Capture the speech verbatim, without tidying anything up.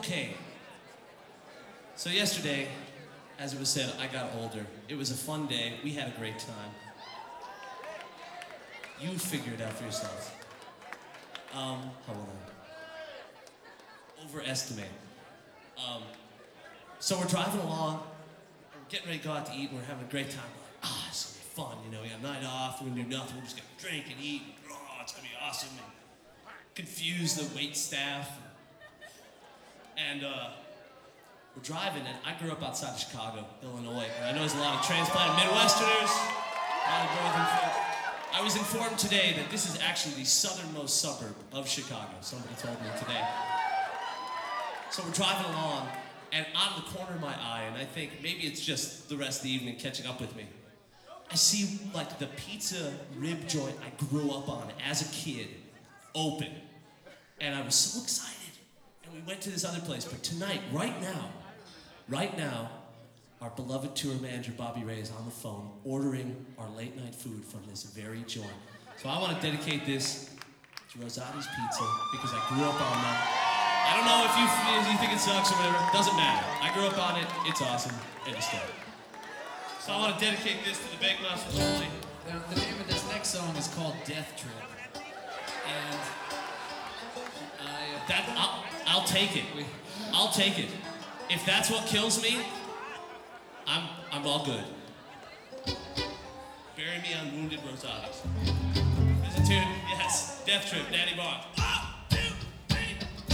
Okay. So yesterday, as it was said, I got older. It was a fun day. We had a great time. You figure it out for yourselves. Um, hold on. Overestimate. Um, so we're driving along, and we're getting ready to go out to eat, and we're having a great time. We're like, ah, it's gonna be fun, you know, we got a night off, we're gonna do nothing, we're just gonna drink and eat, and, oh, it's gonna be awesome, and confuse the wait staff. And uh, we're driving, and I grew up outside of Chicago, Illinois, and I know there's a lot of transplanted Midwesterners, a lot of northern folks. I was informed today that this is actually the southernmost suburb of Chicago. Somebody told me today. So we're driving along, and out of the corner of my eye, and I think maybe it's just the rest of the evening catching up with me, I see like the pizza rib joint I grew up on as a kid open. And I was so excited. And we went to this other place. But tonight, right now, right now, our beloved tour manager, Bobby Ray, is on the phone ordering our late night food from this very joint. So I want to dedicate this to Rosati's Pizza because I grew up on that. I don't know if you, if you think it sucks or whatever. Doesn't matter. I grew up on it. It's awesome. And it's good. So I want to dedicate this to the Bake Master family. Now, the name of this next song is called Death Trip. And I... Uh, that, I'll, I'll take it. I'll take it. If that's what kills me, I'm I'm all good. Bury me on Wounded Rosati's. There's a tune, yes. Death Trip, Danny Barr.